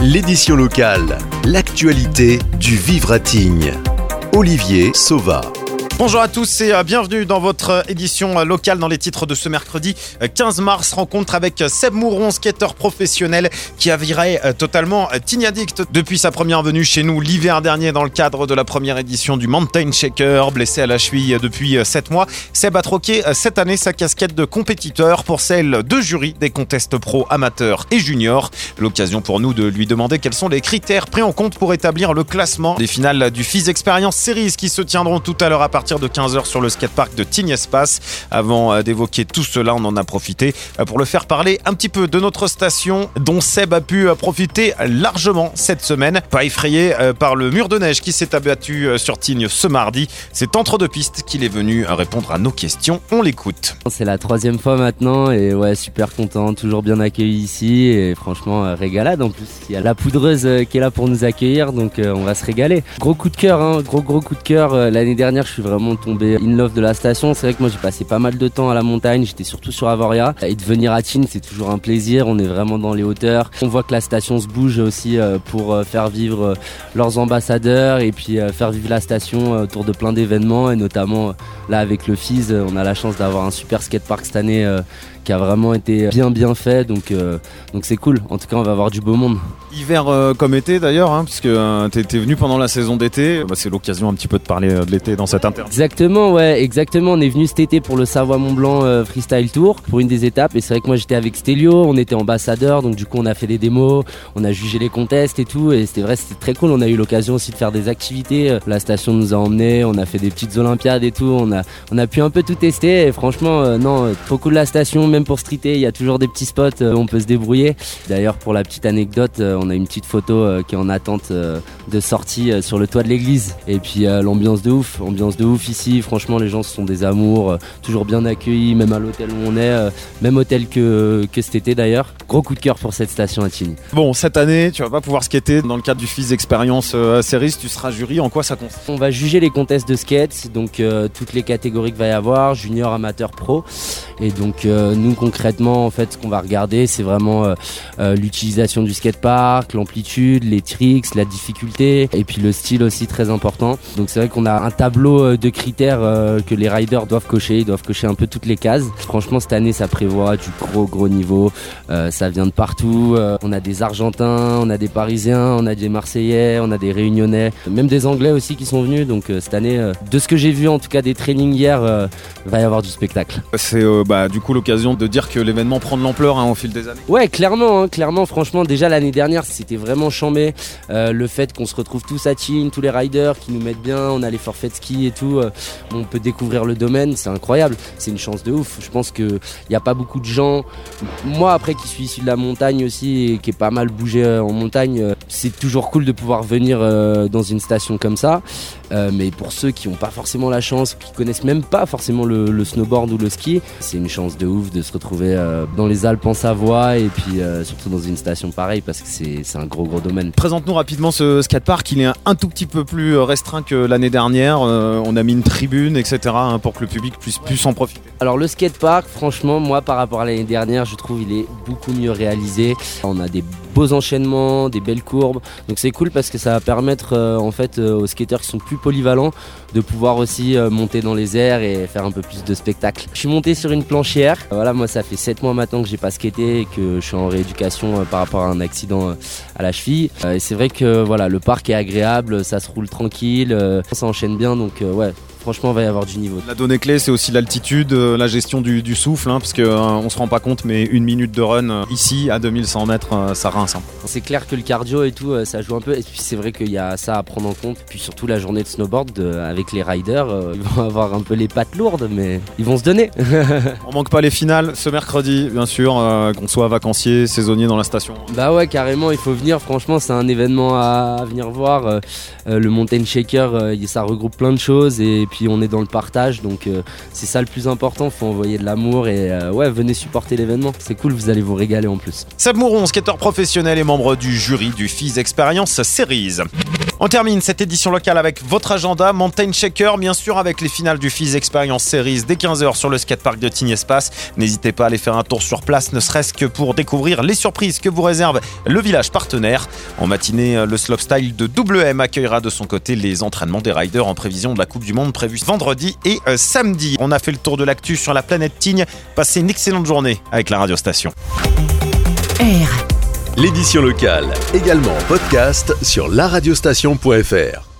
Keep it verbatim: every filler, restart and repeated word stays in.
L'édition locale, l'actualité du Vivre-à-Tignes. Olivier Sauva. Bonjour à tous et bienvenue dans votre édition locale. Dans les titres de ce mercredi quinze mars, rencontre avec Seb Mouron, skateur professionnel qui a viré totalement Tignes Addict depuis sa première venue chez nous l'hiver dernier dans le cadre de la première édition du Mountain Shaker. Blessé à la cheville depuis sept mois, Seb a troqué cette année sa casquette de compétiteur pour celle de jury des contests pro amateurs et juniors. L'occasion pour nous de lui demander quels sont les critères pris en compte pour établir le classement des finales du F I S Experience Series qui se tiendront tout à l'heure à partir de quinze heures sur le skatepark de Tignes Espace. Avant d'évoquer tout cela, on en a profité pour le faire parler un petit peu de notre station dont Seb a pu profiter largement cette semaine. Pas effrayé par le mur de neige qui s'est abattu sur Tignes ce mardi. C'est entre deux pistes qu'il est venu répondre à nos questions. On l'écoute. C'est la troisième fois maintenant et ouais, super content, toujours bien accueilli ici et franchement régalade. En plus, il y a la poudreuse qui est là pour nous accueillir, donc on va se régaler. Gros coup de cœur, hein, gros gros coup de cœur. L'année dernière, je suis vraiment tombé in love de la station. C'est vrai que moi j'ai passé pas mal de temps à la montagne, j'étais surtout sur Avoria et de venir à Tignes c'est toujours un plaisir, on est vraiment dans les hauteurs. On voit que la station se bouge aussi pour faire vivre leurs ambassadeurs et puis faire vivre la station autour de plein d'événements et notamment là avec le F I S, on a la chance d'avoir un super skatepark cette année qui a vraiment été bien bien fait, donc euh, donc c'est cool. En tout cas, on va avoir du beau monde. Hiver euh, comme été d'ailleurs, hein, puisque euh, t'es venu pendant la saison d'été. Bah, c'est l'occasion un petit peu de parler de l'été dans cette interview. Exactement, ouais, exactement. On est venu cet été pour le Savoie-Mont-Blanc euh, Freestyle Tour pour une des étapes. Et c'est vrai que moi j'étais avec Stelio, on était ambassadeurs, donc du coup on a fait des démos, on a jugé les contests et tout. Et c'était vrai, c'était très cool. On a eu l'occasion aussi de faire des activités. La station nous a emmenés, on a fait des petites olympiades et tout. On a on a pu un peu tout tester. Et franchement, euh, non, trop cool la station. Même pour streeter, il y a toujours des petits spots où on peut se débrouiller. D'ailleurs, pour la petite anecdote, on a une petite photo qui est en attente de sortie sur le toit de l'église. Et puis l'ambiance de ouf, ambiance de ouf ici. Franchement, les gens sont des amours, toujours bien accueillis, même à l'hôtel où on est, même hôtel que, que cet été d'ailleurs. Gros coup de cœur pour cette station à Tignes. Bon, cette année, tu vas pas pouvoir skater dans le cadre du F I S Experience Series. Tu seras jury. En quoi ça consiste ? On va juger les contests de skate, donc euh, toutes les catégories qu'il va y avoir, junior, amateur, pro. Et donc euh, nous concrètement, en fait, ce qu'on va regarder, c'est vraiment euh, euh, l'utilisation du skatepark, l'amplitude, les tricks, la difficulté et puis le style aussi très important. Donc c'est vrai qu'on a un tableau de critères euh, que les riders doivent cocher, ils doivent cocher un peu toutes les cases. Franchement, cette année, ça prévoit du gros gros niveau. Euh, ça vient de partout. Euh, on a des Argentins, on a des Parisiens, on a des Marseillais, on a des Réunionnais, même des Anglais aussi qui sont venus. Donc euh, cette année, euh, de ce que j'ai vu en tout cas des trainings hier, euh, va y avoir du spectacle. C'est euh, bah, du coup l'occasion de dire que l'événement prend de l'ampleur hein, au fil des années. Ouais, clairement, hein, clairement. Franchement, déjà l'année dernière, c'était vraiment chambé. Euh, le fait qu'on se retrouve tous à Tignes, tous les riders qui nous mettent bien, on a les forfaits de ski et tout. Euh, on peut découvrir le domaine, c'est incroyable. C'est une chance de ouf. Je pense qu'il n'y a pas beaucoup de gens. Moi, après, qui suis issu de la montagne aussi et qui est pas mal bougé euh, en montagne, euh, c'est toujours cool de pouvoir venir euh, dans une station comme ça. Euh, mais pour ceux qui n'ont pas forcément la chance, qui connaissent même pas forcément le, le snowboard ou le ski, c'est une chance de ouf de se retrouver euh, dans les Alpes en Savoie et puis euh, surtout dans une station pareille parce que c'est, c'est un gros gros domaine. Présente-nous rapidement ce skatepark, il est un, un tout petit peu plus restreint que l'année dernière. Euh, on a mis une tribune, et cetera hein, pour que le public puisse plus en profiter. Alors le skatepark, franchement, moi par rapport à l'année dernière, je trouve il est beaucoup mieux réalisé. On a des beaux enchaînements, des belles courbes, donc c'est cool parce que ça va permettre euh, en fait euh, aux skateurs qui sont plus polyvalents de pouvoir aussi euh, monter dans les airs et faire un peu plus de spectacle. Je suis monté sur une planchière. Voilà, moi ça fait sept mois maintenant que j'ai pas skaté et que je suis en rééducation euh, par rapport à un accident euh, à la cheville. Euh, et c'est vrai que voilà, le parc est agréable, ça se roule tranquille, euh, ça enchaîne bien, donc euh, ouais. Franchement, il va y avoir du niveau. La donnée clé, c'est aussi l'altitude, euh, la gestion du, du souffle, hein, parce qu'on euh, ne se rend pas compte, mais une minute de run euh, ici, à deux mille cent mètres, euh, ça rince. Hein. C'est clair que le cardio et tout, euh, ça joue un peu. Et puis c'est vrai qu'il y a ça à prendre en compte. Puis surtout la journée de snowboard euh, avec les riders, euh, ils vont avoir un peu les pattes lourdes, mais ils vont se donner. On manque pas les finales ce mercredi, bien sûr, euh, qu'on soit vacancier, saisonnier dans la station. Bah ouais, carrément, il faut venir. Franchement, c'est un événement à, à venir voir. Euh, euh, le Mountain Shaker, euh, ça regroupe plein de choses et puis on est dans le partage. Donc euh, c'est ça le plus important, faut envoyer de l'amour et euh, ouais, venez supporter l'événement, c'est cool, vous allez vous régaler en plus. Seb Mouron, skateur professionnel et membre du jury du F I S Experience Series. On termine cette édition locale avec votre agenda Mountain Shaker, bien sûr, avec les finales du Fizz Experience Series dès quinze heures sur le skatepark de Tignes Espace. N'hésitez pas à aller faire un tour sur place, ne serait-ce que pour découvrir les surprises que vous réserve le village partenaire. En matinée, le slopestyle de W M accueillera de son côté les entraînements des riders en prévision de la Coupe du Monde prévue vendredi et euh, samedi. On a fait le tour de l'actu sur la planète Tignes. Passez une excellente journée avec la radiostation. R. L'édition locale, également en podcast sur la radiostation point f r.